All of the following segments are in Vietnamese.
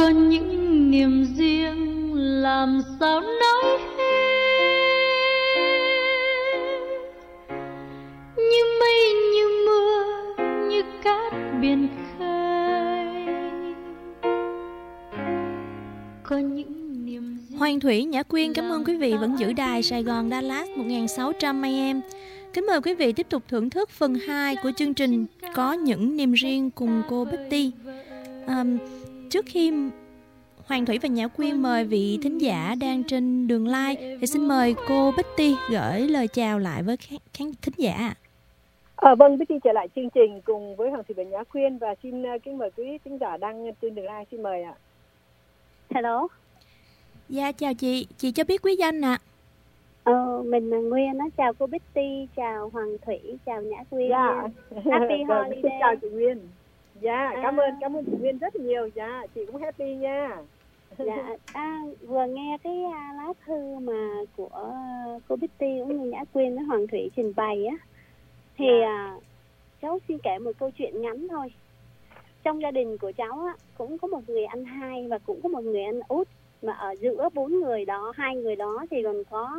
có những niềm riêng làm sao nói hết, như mây như mưa như cát biển khơi, có những niềm riêng. Hoàng Thủy, Nhã Quyên cảm ơn quý vị vẫn giữ đài Sài Gòn Dallas 1600 AM. Kính mời quý vị tiếp tục thưởng thức phần 2 của chương trình Có những niềm riêng cùng cô Betty. Trước khi Hoàng Thủy và Nhã Quyên mời vị thính giả đang trên đường live thì xin mời cô Betty gửi lời chào lại với khán thính giả. Vâng, Betty trở lại chương trình cùng với Hoàng Thủy và Nhã Quyên và xin kính mời quý thính giả đang trên đường live, xin mời ạ. Hello. Dạ chào chị cho biết quý danh ạ. Mình là Nguyên á, chào cô Betty, chào Hoàng Thủy, chào Nhã Quyên. Dạ. Happy holiday. Xin chào chị Nguyên. Dạ, cảm ơn chị Nguyên rất nhiều. Dạ, chị cũng happy nha. Dạ, vừa nghe cái lá thư mà của cô Betty cũng như Nhã Quyên với Hoàng Thủy trình bày á, thì cháu xin kể một câu chuyện ngắn thôi. Trong gia đình của cháu á, cũng có một người anh hai và cũng có một người anh út, mà ở giữa 4 người đó, 2 người đó thì còn có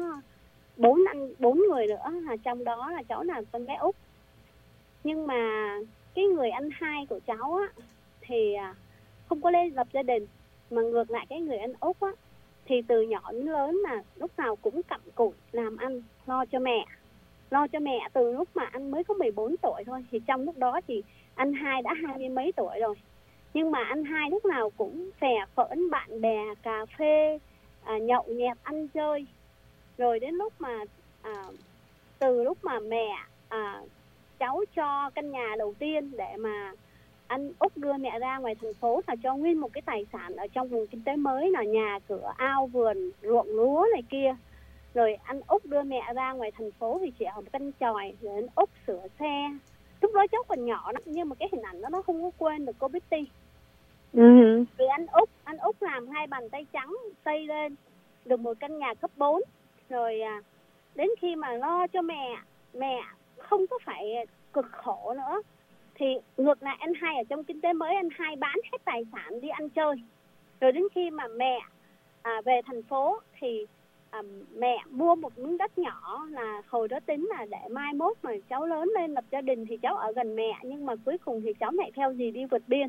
4 người nữa, trong đó là cháu là con bé út. Nhưng mà cái người anh hai của cháu á thì không có lên lập gia đình, mà ngược lại cái người anh út á thì từ nhỏ đến lớn là lúc nào cũng cặm cụi làm ăn, lo cho mẹ từ lúc mà anh mới có 14 tuổi thôi. Thì trong lúc đó thì anh hai đã 20 mấy tuổi rồi, nhưng mà anh hai lúc nào cũng phè phỡn bạn bè, cà phê, nhậu nhẹt, ăn chơi. Rồi đến lúc mà từ lúc mà mẹ cháu cho căn nhà đầu tiên để mà anh út đưa mẹ ra ngoài thành phố, là cho nguyên một cái tài sản ở trong vùng kinh tế mới, là nhà cửa, ao vườn, ruộng lúa này kia. Rồi anh út đưa mẹ ra ngoài thành phố thì chỉ ở một căn chòi, rồi anh út sửa xe. Lúc đó cháu còn nhỏ lắm, nhưng mà cái hình ảnh đó nó không có quên được cô Betty. Vì anh út làm 2 bàn tay trắng xây lên được một căn nhà cấp 4. Rồi đến khi mà lo cho mẹ không có phải cực khổ nữa, thì ngược lại anh hai ở trong kinh tế mới, anh hai bán hết tài sản đi ăn chơi. Rồi đến khi mà mẹ về thành phố thì mẹ mua một miếng đất nhỏ, là hồi đó tính là để mai mốt mà cháu lớn lên lập gia đình thì cháu ở gần mẹ, nhưng mà cuối cùng thì cháu lại theo dì đi vượt biên.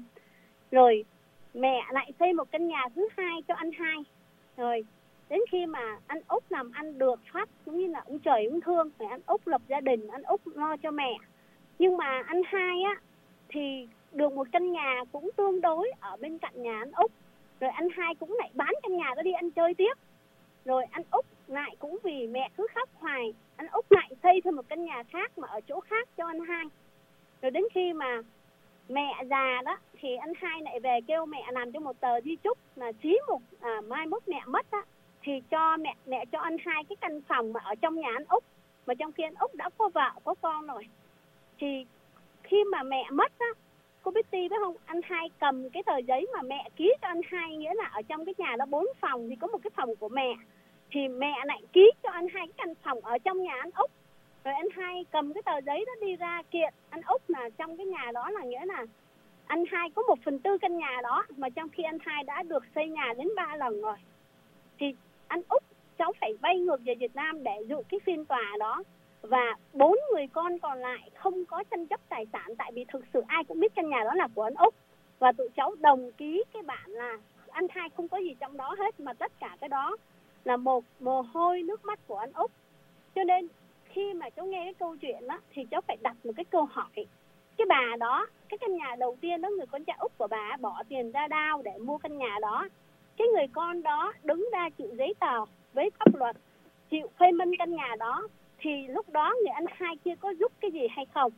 Rồi mẹ lại xây một căn nhà thứ 2 cho anh hai. Rồi đến khi mà anh út làm ăn được phát, cũng như là ông trời cũng thương, rồi anh út lập gia đình, anh út lo cho mẹ. Nhưng mà anh hai á thì được một căn nhà cũng tương đối ở bên cạnh nhà anh út. Rồi anh hai cũng lại bán căn nhà đó đi ăn chơi tiếp. Rồi anh út lại cũng vì mẹ cứ khóc hoài, anh út lại xây thêm một căn nhà khác mà ở chỗ khác cho anh hai. Rồi đến khi mà mẹ già đó thì anh hai lại về kêu mẹ làm cho một tờ di chúc, là chí một mai mốt mẹ mất á thì cho mẹ cho anh hai cái căn phòng mà ở trong nhà anh út, mà trong khi anh út đã có vợ có con rồi. Thì khi mà mẹ mất á, cô Betty biết không, anh hai cầm cái tờ giấy mà mẹ ký cho anh hai, nghĩa là ở trong cái nhà đó 4 phòng thì có một cái phòng của mẹ, thì mẹ lại ký cho anh hai cái căn phòng ở trong nhà anh út. Rồi anh hai cầm cái tờ giấy đó đi ra kiện anh út là trong cái nhà đó, là nghĩa là anh hai có 1/4 căn nhà đó, mà trong khi anh hai đã được xây nhà đến 3 lần rồi. Thì anh út cháu phải bay ngược về Việt Nam để dự cái phiên tòa đó. Và 4 người con còn lại không có tranh chấp tài sản, tại vì thực sự ai cũng biết căn nhà đó là của anh út. Và tụi cháu đồng ký cái bản là anh hai không có gì trong đó hết, mà tất cả cái đó là một mồ hôi nước mắt của anh út. Cho nên khi mà cháu nghe cái câu chuyện đó thì cháu phải đặt một cái câu hỏi. Cái bà đó, cái căn nhà đầu tiên đó, người con trai út của bà bỏ tiền ra đao để mua căn nhà đó. Cái người con đó đứng ra chịu giấy tờ với pháp luật, chịu phê minh căn nhà đó, thì lúc đó người anh hai kia có giúp cái gì hay không?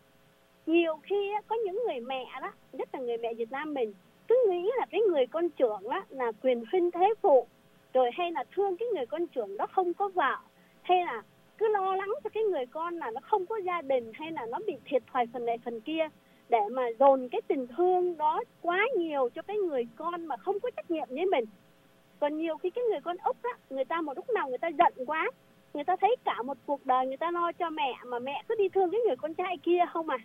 Nhiều khi có những người mẹ đó, nhất là người mẹ Việt Nam mình, cứ nghĩ là cái người con trưởng đó là quyền huynh thế phụ, rồi hay là thương cái người con trưởng đó không có vợ, hay là cứ lo lắng cho cái người con là nó không có gia đình, hay là nó bị thiệt thòi phần này phần kia, để mà dồn cái tình thương đó quá nhiều cho cái người con mà không có trách nhiệm với mình. Còn nhiều khi cái người con út á, người ta một lúc nào người ta giận quá, người ta thấy cả một cuộc đời người ta lo cho mẹ, mà mẹ cứ đi thương cái người con trai kia không à,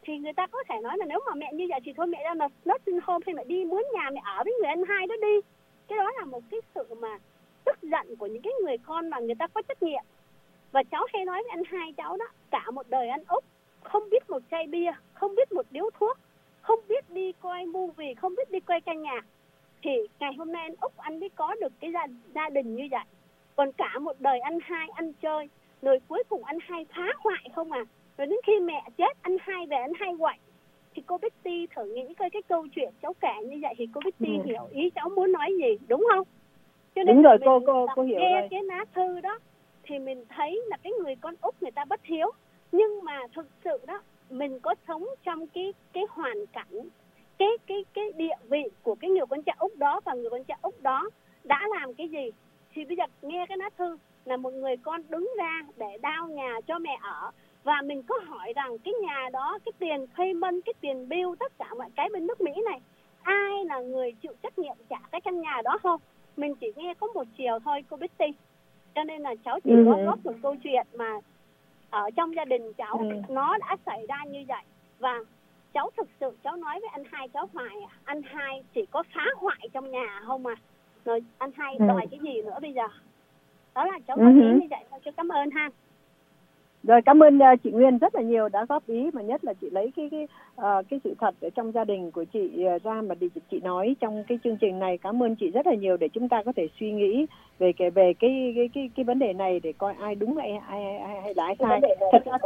thì người ta có thể nói là nếu mà mẹ như vậy thì thôi mẹ ra là nursing home hay mẹ đi mướn nhà mẹ ở với người anh hai đó đi. Cái đó là một cái sự mà tức giận của những cái người con mà người ta có trách nhiệm. Và cháu hay nói với anh hai cháu đó, cả một đời anh Úc không biết một chai bia, không biết một điếu thuốc, không biết đi coi movie, không biết đi coi ca nhạc, thì ngày hôm nay anh Úc anh mới có được cái gia đình như vậy. Còn cả một đời anh hai ăn chơi, rồi cuối cùng anh hai phá hoại không à. Rồi đến khi mẹ chết anh hai về anh hai quậy. Thì cô Betty thử nghĩ coi cái câu chuyện cháu kể như vậy thì cô Betty hiểu ý cháu muốn nói gì, đúng không? Cho nên đúng rồi, cô hiểu nghe rồi. cái lá thư đó thì mình thấy là cái người con Úc người ta bất hiếu. Nhưng mà thực sự đó, mình có sống trong cái hoàn cảnh, cái địa vị của cái người con trai Úc đó, và người con trai Úc đó đã làm cái gì. Thì bây giờ nghe cái lá thư là một người con đứng ra để đao nhà cho mẹ ở. Và mình có hỏi rằng cái nhà đó, cái tiền payment, cái tiền bill, tất cả mọi cái bên nước Mỹ này, ai là người chịu trách nhiệm trả cái căn nhà đó không? Mình chỉ nghe có một chiều thôi cô Betty. Cho nên là cháu chỉ có góp một câu chuyện mà ở trong gia đình cháu nó đã xảy ra như vậy. Và cháu thực sự cháu nói với anh hai cháu hoài, anh hai chỉ có phá hoại trong nhà không à. Rồi anh hai đòi cái gì nữa bây giờ. Đó là cháu có ý như vậy thôi. Cháu cảm ơn ha. Rồi, cảm ơn chị Nguyên rất là nhiều đã góp ý, mà nhất là chị lấy cái sự thật ở trong gia đình của chị ra mà chị nói trong cái chương trình này. Cảm ơn chị rất là nhiều để chúng ta có thể suy nghĩ về cái vấn đề này để coi ai đúng hay là ai sai. Thật ra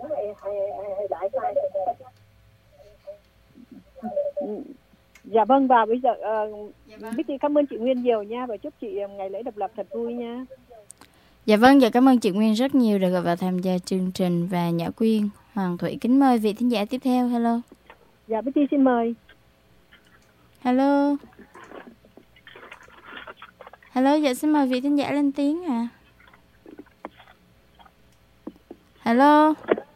dạ vâng, và bây giờ Betty cảm ơn chị Nguyên nhiều nha, và chúc chị ngày lễ độc lập thật vui nha. Dạ vâng, dạ cảm ơn chị Nguyên rất nhiều đã gọi vào tham gia chương trình. Và Nhã Quyên, Hoàng Thủy kính mời vị thính giả tiếp theo. Hello. Dạ Betty xin mời. Hello. Hello, dạ xin mời vị thính giả lên tiếng ạ. Hello.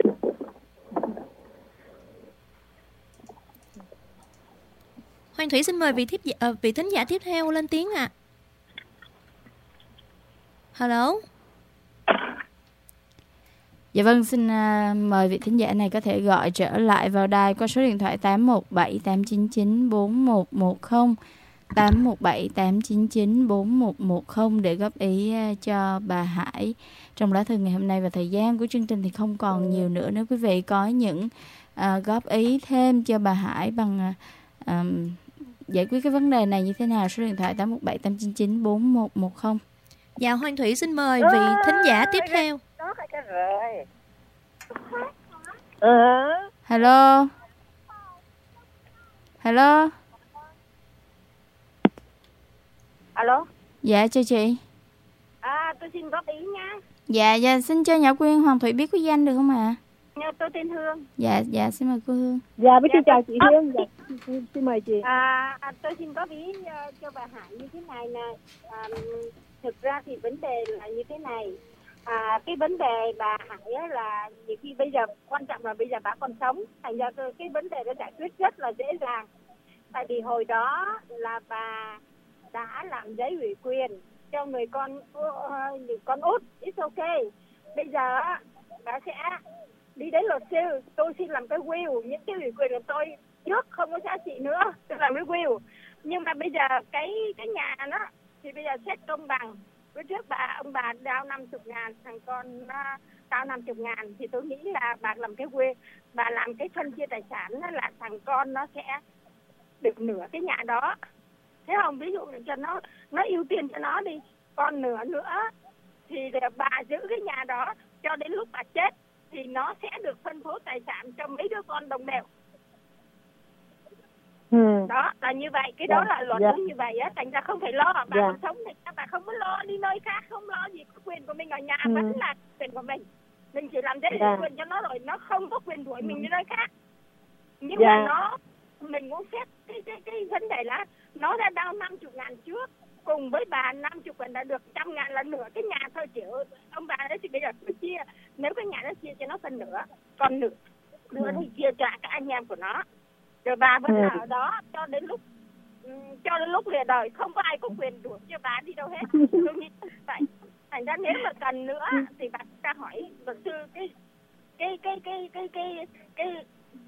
Hoàng Thủy xin mời vị thính giả tiếp theo lên tiếng ạ. Hello. Dạ vâng, xin mời vị thính giả này có thể gọi trở lại vào đài qua số điện thoại 817 899 4110, 817 899 4110 để góp ý cho bà Hải trong lá thư ngày hôm nay. Và thời gian của chương trình thì không còn nhiều nữa. Nếu quý vị có những góp ý thêm cho bà Hải bằng giải quyết cái vấn đề này như thế nào, số điện thoại 817 899 4110. Dạ, Hoàng Thủy xin mời vị thính giả tiếp theo. Hello. Hello. Alo. Dạ chào chị. Tôi xin góp ý nha. Dạ xin cho Nhã Quyên, Hoàng Thủy biết cái danh được không ạ? Tôi tên Hương. Dạ xin mời cô Hương. Dạ với chào chị Hương. Dạ, xin mời chị. Tôi xin góp ý cho bà Hải như thế này nè. Thực ra thì vấn đề là như thế này. Cái vấn đề bà Hải là nhiều khi bây giờ quan trọng là bây giờ bà còn sống, thành ra cái vấn đề nó giải quyết rất là dễ dàng. Tại vì hồi đó là bà đã làm giấy ủy quyền cho người con út, it's okay. Bây giờ bà sẽ đi đến luật sư, tôi xin làm cái will, những cái ủy quyền của tôi trước không có giá trị nữa, tôi làm cái will. Nhưng mà bây giờ cái nhà nó thì bây giờ xét công bằng. Bữa trước ông bà đao 50.000, thằng con đao 50.000, thì tôi nghĩ là bà làm cái quê, bà làm cái phân chia tài sản là thằng con nó sẽ được nửa cái nhà đó. Thế không, ví dụ cho nó ưu tiên cho nó đi, còn nửa nữa thì bà giữ cái nhà đó cho đến lúc bà chết thì nó sẽ được phân phối tài sản cho mấy đứa con đồng đều. Đó là như vậy, cái đó là luật như vậy á, thành ra không phải lo. Bà còn sống thì bà không có lo đi nơi khác, không lo gì, quyền của mình ở nhà vẫn là quyền của mình chỉ làm giấy quyền cho nó rồi, nó không có quyền đuổi mình đi nơi khác. Nhưng mà mình muốn xét cái vấn đề là nó đã đau 50.000 trước, cùng với bà 50.000 đã được 100.000 là nửa cái nhà thôi, chịu ông bà đấy thì bây giờ phải chia, nếu cái nhà nó chia cho nó phần nửa, còn nửa thì chia cho các anh em của nó. Rồi bà vẫn ở đó cho đến lúc lìa đời, không có ai có quyền đuổi cho bà đi đâu hết. Tôi nghĩ vậy. Thành ra nếu mà cần nữa thì bà ta hỏi luật sư cái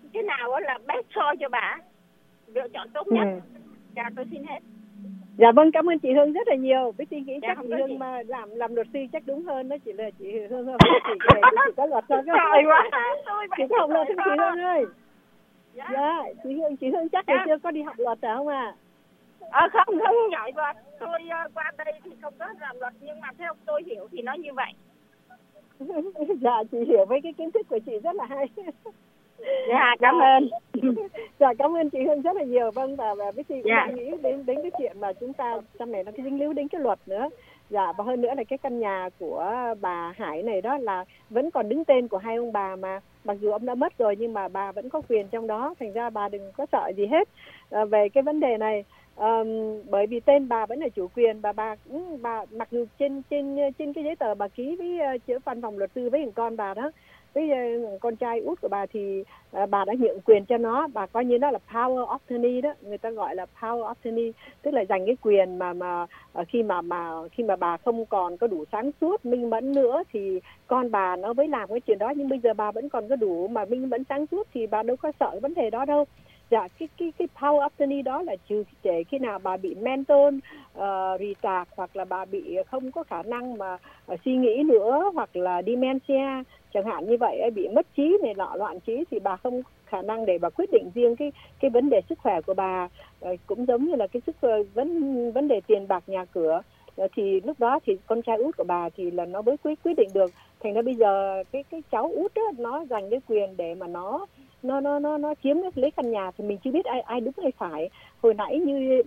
cái nào là best choice cho bà, lựa chọn tốt nhất. Dạ tôi xin hết. Dạ vâng, cảm ơn chị Hương rất là nhiều. Với suy nghĩ Dạ, chắc không chị có Hương gì. mà làm luật sư chắc đúng hơn đó, chị là chị Hương không? Chị có luật thôi. Trời quá, chị có học luật không chị Hương ơi? Dạ. Dạ, chị Hương chắc ngày xưa có đi học luật phải không ạ? Không giỏi luật. Tôi qua đây thì không có làm luật, nhưng mà theo tôi hiểu thì nó như vậy. Dạ, chị hiểu với cái kiến thức của chị rất là hay. Dạ, cảm ơn. Dạ, cảm ơn chị Hương rất là nhiều. Vâng, và với chị cũng Dạ. đang nghĩ đến cái chuyện mà chúng ta trong này nó cái dính líu đến cái luật nữa. Dạ, và hơn nữa là cái căn nhà của bà Hải này đó là vẫn còn đứng tên của hai ông bà, mà mặc dù ông đã mất rồi nhưng mà bà vẫn có quyền trong đó, thành ra bà đừng có sợ gì hết về cái vấn đề này. Bởi vì tên bà vẫn là chủ quyền, bà mặc dù trên cái giấy tờ bà ký với chữ văn phòng luật sư với thằng con bà đó, với con trai út của bà thì bà đã nhượng quyền cho nó, bà coi như nó là power of attorney đó, người ta gọi là power of attorney, tức là dành cái quyền mà khi mà bà không còn có đủ sáng suốt minh mẫn nữa thì con bà nó mới làm cái chuyện đó, nhưng bây giờ bà vẫn còn có đủ mà minh mẫn sáng suốt thì bà đâu có sợ cái vấn đề đó đâu. Dạ, cái power of attorney đó là trừ để khi nào bà bị mental retard, hoặc là bà bị không có khả năng mà suy nghĩ nữa, hoặc là dementia chẳng hạn như vậy, bị mất trí này nọ, loạn trí, thì bà không khả năng để bà quyết định riêng cái vấn đề sức khỏe của bà, cũng giống như là cái vấn đề tiền bạc nhà cửa, thì lúc đó thì con trai út của bà thì là nó mới quyết định được. Thành ra bây giờ cái cháu út đó, nó giành cái quyền để mà nó chiếm lấy căn nhà, thì mình chưa biết ai đúng hay phải. Hồi nãy như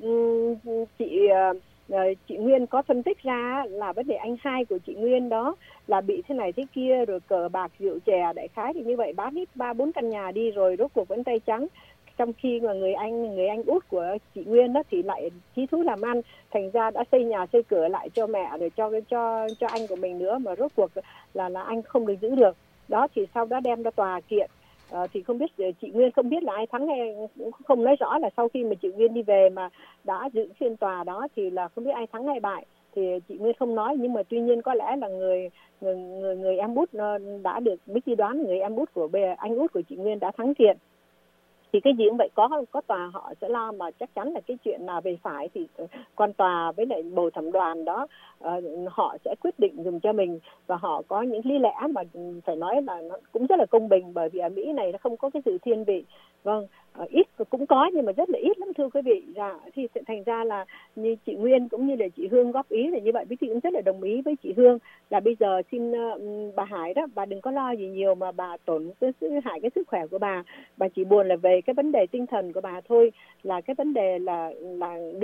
chị Nguyên có phân tích ra là vấn đề anh hai của chị Nguyên đó là bị thế này thế kia, rồi cờ bạc rượu chè, đại khái thì như vậy, bán hết 3-4 căn nhà đi rồi rốt cuộc vẫn tay trắng. Trong khi mà người anh út của chị Nguyên đó thì lại chí thú làm ăn, thành ra đã xây nhà xây cửa lại cho mẹ rồi cho anh của mình nữa, mà rốt cuộc là anh không được giữ được. Đó thì sau đó đem ra tòa kiện. Thì không biết chị Nguyên không biết là ai thắng hay không nói rõ, là sau khi mà chị Nguyên đi về mà đã dự phiên tòa đó thì là không biết ai thắng hay bại, thì chị Nguyên không nói, nhưng mà tuy nhiên có lẽ là người em út đã được Mickey đoán người em út của anh út của chị Nguyên đã thắng kiện. Thì cái gì cũng vậy, có tòa họ sẽ lo, mà chắc chắn là cái chuyện nào về phải thì quan tòa với lại bồi thẩm đoàn đó họ sẽ quyết định dùng cho mình, và họ có những lý lẽ mà phải nói là nó cũng rất là công bình, bởi vì ở Mỹ này nó không có cái sự thiên vị. Vâng, ít cũng có nhưng mà rất là ít lắm thưa quý vị. Dạ, thì thành ra là như chị Nguyên cũng như là chị Hương góp ý là như vậy, với chị cũng rất là đồng ý với chị Hương là bây giờ xin bà Hải đó, bà đừng có lo gì nhiều mà bà tổn hại cái sức khỏe của bà chỉ buồn là về cái vấn đề tinh thần của bà thôi, là cái vấn đề là đứa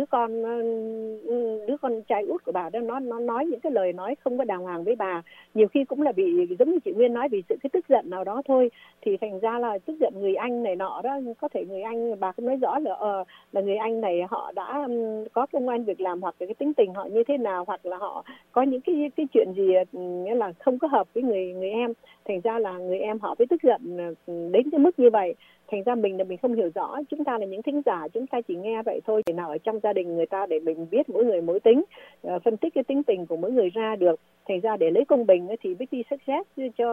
con trai út của bà đó nó nói những cái lời nói không có đàng hoàng với bà, nhiều khi cũng là bị giống như chị Nguyên nói, vì sự cái tức giận nào đó thôi, thì thành ra là tức giận người anh này nọ đó, có thể người anh bà không nói rõ là người anh này họ đã có công ăn việc làm, hoặc là cái tính tình họ như thế nào, hoặc là họ có những cái chuyện gì nghĩa là không có hợp với người em, thành ra là người em họ mới tức giận đến cái mức như vậy. Thành ra mình không hiểu rõ, chúng ta là những thính giả, chúng ta chỉ nghe vậy thôi, để nào ở trong gia đình người ta để mình biết mỗi người mỗi tính, phân tích cái tính tình của mỗi người ra được. Thành ra để lấy công bình thì Vicky suggest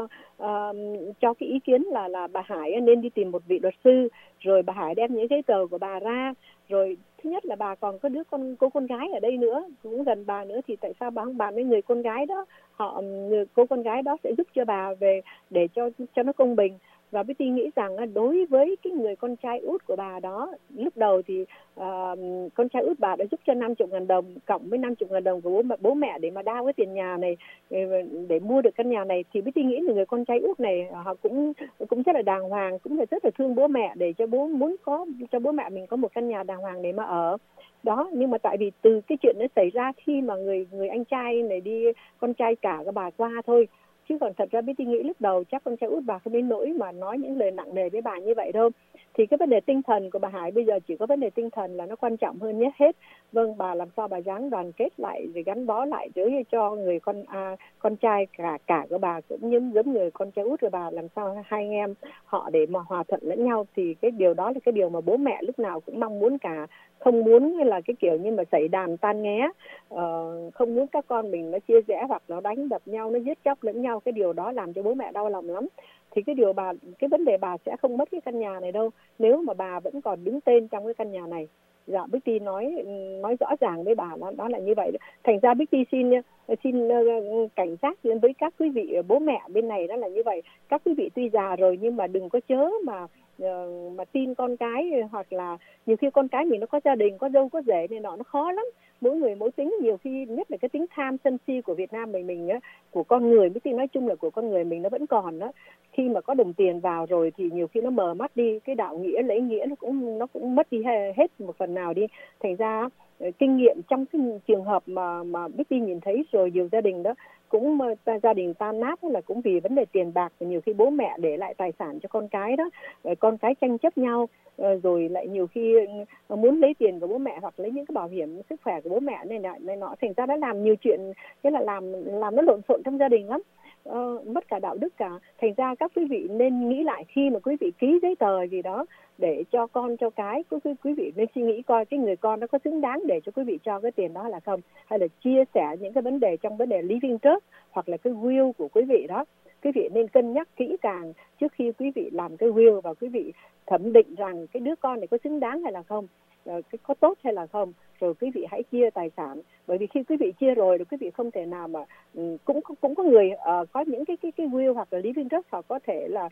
cho cái ý kiến là bà Hải nên đi tìm một vị luật sư, rồi bà Hải đem những giấy tờ của bà ra, rồi thứ nhất là bà còn có cô con gái ở đây nữa, cũng gần bà nữa, thì tại sao bà không bàn với người con gái đó, cô con gái đó sẽ giúp cho bà về để cho nó công bình. Và Betty nghĩ rằng đối với cái người con trai út của bà đó, lúc đầu thì con trai út bà đã giúp cho 50.000 đồng cộng với 50.000 đồng của bố mẹ để mà đao cái tiền nhà này để mua được căn nhà này, thì Betty nghĩ là người con trai út này họ cũng rất là đàng hoàng, cũng là rất là thương bố mẹ, để cho cho bố mẹ mình có một căn nhà đàng hoàng để mà ở đó. Nhưng mà tại vì từ cái chuyện nó xảy ra khi mà người anh trai này đi, con trai cả của bà qua thôi, chứ còn thật ra Betty nghĩ lúc đầu chắc con trai út bà không đến nỗi mà nói những lời nặng nề với bà như vậy đâu. Thì cái vấn đề tinh thần của bà Hải bây giờ chỉ có vấn đề tinh thần là nó quan trọng hơn nhất hết. Vâng, bà làm sao bà dáng đoàn kết lại rồi gắn bó lại với cho người con trai cả của bà, cũng giống người con trai út của bà, làm sao hai anh em họ để mà hòa thuận lẫn nhau, thì cái điều đó là cái điều mà bố mẹ lúc nào cũng mong muốn cả, không muốn là cái kiểu như mà xảy đàn tan nghé, không muốn các con mình nó chia rẽ hoặc nó đánh đập nhau, nó giết chóc lẫn nhau, cái điều đó làm cho bố mẹ đau lòng lắm. thì cái vấn đề bà sẽ không mất cái căn nhà này đâu, nếu mà bà vẫn còn đứng tên trong cái căn nhà này. Dạ, Bích nói rõ ràng với bà đó là như vậy. Thành ra Bích xin cảnh giác với các quý vị bố mẹ bên này đó là như vậy. Các quý vị tuy già rồi nhưng mà đừng có chớ mà tin con cái, hoặc là nhiều khi con cái mình nó có gia đình, có dâu có rể này nọ, nó khó lắm. Mỗi người mỗi tính, nhiều khi nhất là cái tính tham sân si của Việt Nam mình á, của con người, Bích nói chung là của con người mình nó vẫn còn đó. Khi mà có đồng tiền vào rồi thì nhiều khi nó mờ mắt đi, cái đạo nghĩa lễ nghĩa nó cũng mất đi hết một phần nào đi. Thành ra kinh nghiệm trong cái trường hợp mà Bích nhìn thấy rồi, nhiều gia đình đó cũng gia đình tan nát là cũng vì vấn đề tiền bạc, nhiều khi bố mẹ để lại tài sản cho con cái đó, con cái tranh chấp nhau, rồi lại nhiều khi muốn lấy tiền của bố mẹ hoặc lấy những cái bảo hiểm sức khỏe của bố mẹ này nọ, thành ra đã làm nhiều chuyện, cái là làm nó lộn xộn trong gia đình lắm. Mất cả đạo đức cả. Thành ra các quý vị nên nghĩ lại khi mà quý vị ký giấy tờ gì đó để cho con cho cái, quý vị nên suy nghĩ coi cái người con nó có xứng đáng để cho quý vị cho cái tiền đó là không, hay là chia sẻ những cái vấn đề trong vấn đề living trust hoặc là cái will của quý vị đó. Quý vị nên cân nhắc kỹ càng trước khi quý vị làm cái will, và quý vị thẩm định rằng cái đứa con này có xứng đáng hay là không, có tốt hay là không, rồi quý vị hãy chia tài sản. Bởi vì khi quý vị chia rồi thì quý vị không thể nào mà cũng có người có những cái will hoặc là living trust, hoặc có thể là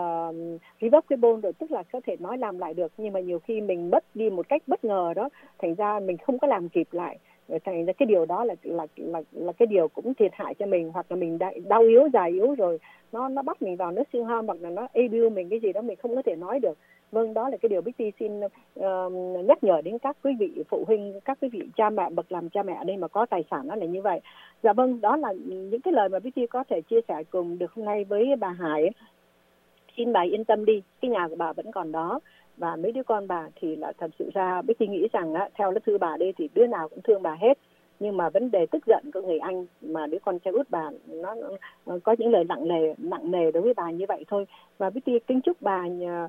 revocable rồi, tức là có thể nói làm lại được, nhưng mà nhiều khi mình mất đi một cách bất ngờ đó, thành ra mình không có làm kịp lại. Thành ra cái điều đó là cái điều cũng thiệt hại cho mình, hoặc là mình đau yếu, già yếu rồi nó bắt mình vào nursing home, hoặc là nó abuse mình cái gì đó mình không có thể nói được. Vâng, đó là cái điều Bích xin nhắc nhở đến các quý vị phụ huynh, các quý vị cha mẹ, bậc làm cha mẹ ở đây mà có tài sản nó là như vậy. Dạ vâng, đó là những cái lời mà Bích có thể chia sẻ cùng được hôm nay với bà Hải. Xin bà yên tâm đi, cái nhà của bà vẫn còn đó, và mấy đứa con bà thì là thật sự ra Bích nghĩ rằng á, theo lớp thư bà đây thì đứa nào cũng thương bà hết. Nhưng mà vấn đề tức giận của người anh mà đứa con trai út bà nó có những lời nặng nề đối với bà như vậy thôi. Và Bích kính chúc bà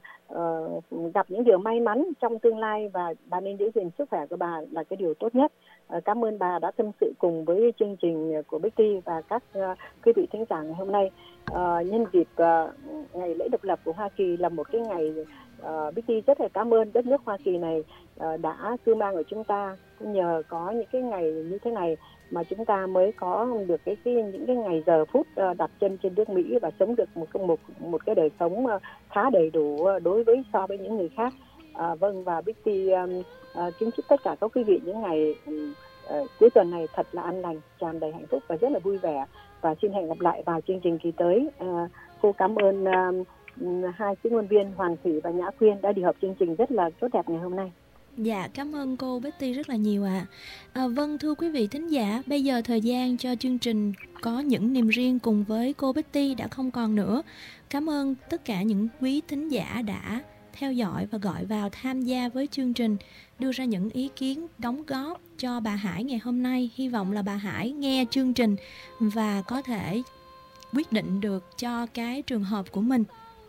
gặp những điều may mắn trong tương lai, và bà nên giữ gìn sức khỏe của bà là cái điều tốt nhất. Cảm ơn bà đã tâm sự cùng với chương trình của Bích và các quý vị thính giả ngày hôm nay. Nhân dịp ngày lễ độc lập của Hoa Kỳ là một cái ngày Bích rất là cảm ơn đất nước Hoa Kỳ này đã cưu mang ở chúng ta. Nhờ có những cái ngày như thế này mà chúng ta mới có được những cái ngày giờ phút đặt chân trên nước Mỹ và sống được một cái đời sống khá đầy đủ đối với so với những người khác. Vâng, và Bích kính chúc tất cả các quý vị những ngày cuối tuần này thật là an lành, tràn đầy hạnh phúc và rất là vui vẻ. Và xin hẹn gặp lại vào chương trình kỳ tới. Cô cảm ơn hai chuyên ngôn viên Hoàng Thủy và Nhã Quyên đã đi họp chương trình rất là tốt đẹp ngày hôm nay. Dạ, cảm ơn cô Betty rất là nhiều ạ. Vâng, thưa quý vị thính giả, bây giờ thời gian cho chương trình Có Những Niềm Riêng cùng với cô Betty đã không còn nữa. Cảm ơn tất cả những quý thính giả đã theo dõi và gọi vào tham gia với chương trình, đưa ra những ý kiến đóng góp cho bà Hải ngày hôm nay. Hy vọng là bà Hải nghe chương trình và có thể quyết định được cho cái trường hợp của mình.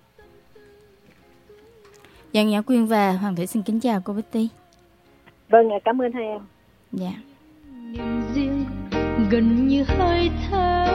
Giang Nhã Quyên và Hoàng Thủy xin kính chào cô Betty. Vâng, cảm ơn hai em. Dạ. Niềm riêng gần như hơi thở.